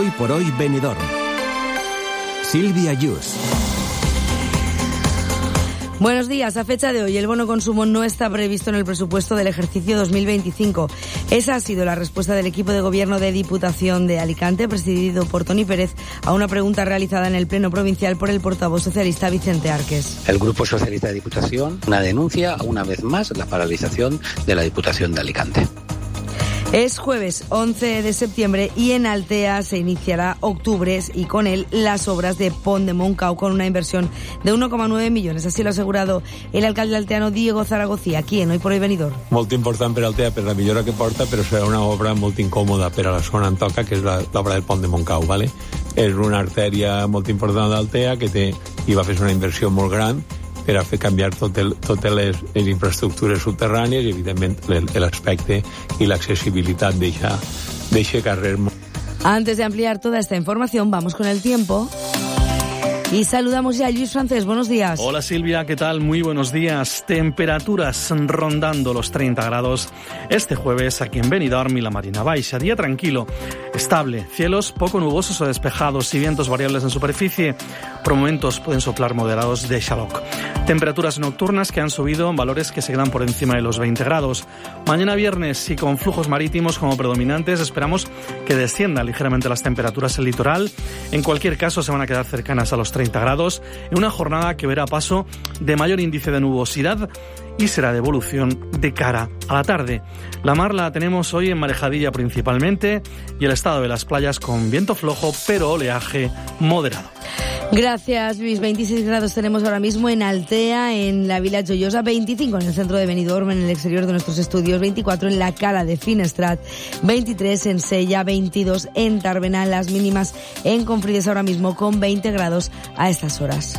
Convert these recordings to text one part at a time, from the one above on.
Hoy por hoy Benidorm. Silvia Yus. Buenos días. A fecha de hoy, el bono consumo no está previsto en el presupuesto del ejercicio 2025. Esa ha sido la respuesta del equipo de gobierno de Diputación de Alicante, presidido por Toni Pérez, a una pregunta realizada en el Pleno Provincial por el portavoz socialista Vicente Arques. El Grupo Socialista de Diputación denuncia una vez más la paralización de la Diputación de Alicante. Es jueves 11 de septiembre y en Altea se iniciará octubre y con él las obras de Pont de Montcau con una inversión de 1,9 millones. Así lo ha asegurado el alcalde alteano Diego Zaragoza aquí en Hoy por Hoy Benidorm. Molt important per Altea per la millora que porta, però serà una obra molt incòmoda per a la zona on toca, que és l'obra del Pont de Montcau, ¿vale? És una artèria molt important d'Altea que va fer una inversió molt gran per a fer canviar totes les infraestructures subterrànies i, evidentment, l'aspecte i l'accessibilitat d'eixe carrer. Antes de ampliar toda esta información, vamos con el tiempo. Y saludamos ya a Luis Francés. Buenos días. Hola Silvia, ¿qué tal? Muy buenos días. Temperaturas rondando los 30 grados este jueves aquí en Benidorm y la Marina Baixa. Día tranquilo, estable, cielos poco nubosos o despejados y vientos variables en superficie. Por momentos pueden soplar moderados de Xaloc. Temperaturas nocturnas que han subido en valores que se quedan por encima de los 20 grados. Mañana viernes y con flujos marítimos como predominantes esperamos que desciendan ligeramente las temperaturas en el litoral. En cualquier caso se van a quedar cercanas a los 30 grados en una jornada que verá paso de mayor índice de nubosidad y será de evolución de cara a la tarde. La mar la tenemos hoy en marejadilla principalmente y el estado de las playas con viento flojo pero oleaje moderado. Gracias, Luis. 26 grados tenemos ahora mismo en Altea, en la Vila Joiosa, 25 en el centro de Benidorm, en el exterior de nuestros estudios, 24 en la Cala de Finestrat, 23 en Sella, 22 en Tàrbena, las mínimas en Confrides ahora mismo con 20 grados a estas horas.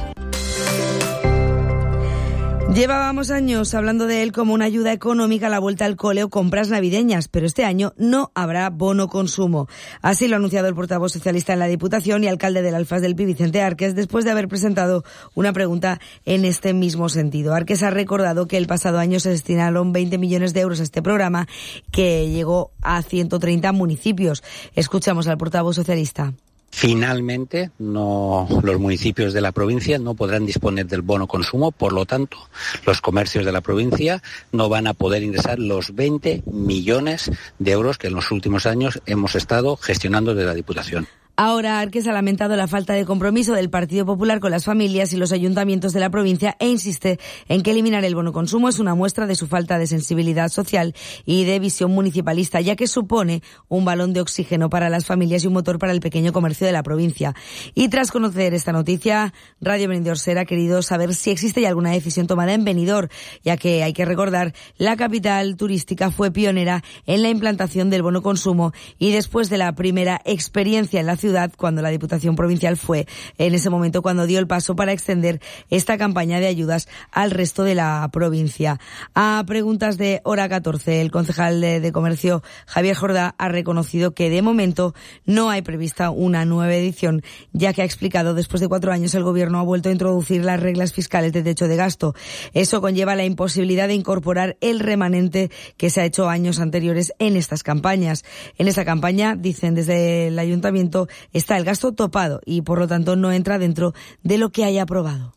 Llevábamos años hablando de él como una ayuda económica a la vuelta al cole o compras navideñas, pero este año no habrá bono consumo. Así lo ha anunciado el portavoz socialista en la Diputación y alcalde del Alfaz del Pi, Vicente Arques, después de haber presentado una pregunta en este mismo sentido. Arques ha recordado que el pasado año se destinaron 20 millones de euros a este programa, que llegó a 130 municipios. Escuchamos al portavoz socialista. Finalmente, los municipios de la provincia no podrán disponer del bono consumo, por lo tanto, los comercios de la provincia no van a poder ingresar los 20 millones de euros que en los últimos años hemos estado gestionando desde la Diputación. Ahora Arques ha lamentado la falta de compromiso del Partido Popular con las familias y los ayuntamientos de la provincia e insiste en que eliminar el bono consumo es una muestra de su falta de sensibilidad social y de visión municipalista, ya que supone un balón de oxígeno para las familias y un motor para el pequeño comercio de la provincia. Y tras conocer esta noticia, Radio Benidorm ha querido saber si existe ya alguna decisión tomada en Benidorm, ya que hay que recordar, la capital turística fue pionera en la implantación del bono consumo y después de la primera experiencia en la ciudad, cuando la Diputación Provincial fue en ese momento cuando dio el paso para extender esta campaña de ayudas al resto de la provincia. A preguntas de Hora 14, el concejal de Comercio Javier Jordá ha reconocido que de momento no hay prevista una nueva edición, ya que ha explicado después de 4 años el Gobierno ha vuelto a introducir las reglas fiscales de techo de gasto. Eso conlleva la imposibilidad de incorporar el remanente que se ha hecho años anteriores en estas campañas. En esta campaña, dicen desde el Ayuntamiento, está el gasto topado y por lo tanto no entra dentro de lo que haya aprobado.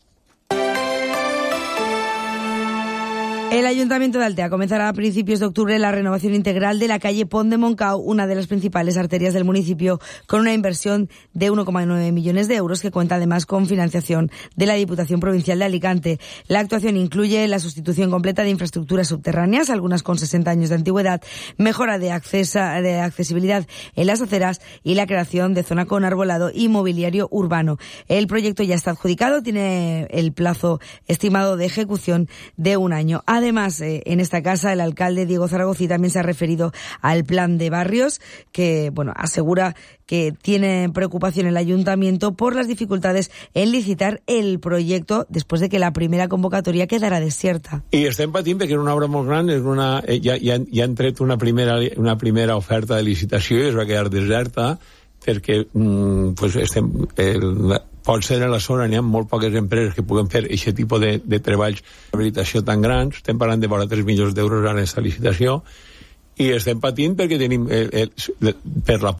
El Ayuntamiento de Altea comenzará a principios de octubre la renovación integral de la calle Pont de Montcau, una de las principales arterias del municipio, con una inversión de 1,9 millones de euros que cuenta además con financiación de la Diputación Provincial de Alicante. La actuación incluye la sustitución completa de infraestructuras subterráneas, algunas con 60 años de antigüedad, mejora de accesibilidad en las aceras y la creación de zona con arbolado y mobiliario urbano. El proyecto ya está adjudicado, tiene el plazo estimado de ejecución de 1 año. Además, en esta casa, el alcalde Diego Zaragoza también se ha referido al plan de barrios, que asegura que tiene preocupación el ayuntamiento por las dificultades en licitar el proyecto después de que la primera convocatoria quedara desierta. I estem patint perquè és una obra molt gran, ja han tret una primera oferta de licitació i es va quedar deserta perquè pot ser a la zona n'hi ha molt poques empreses que puguen fer aquest tipus de treballs d'habilitació tan grans. Estem parlant de vora 3 milions d'euros en aquesta licitació i estem patint perquè tenim per la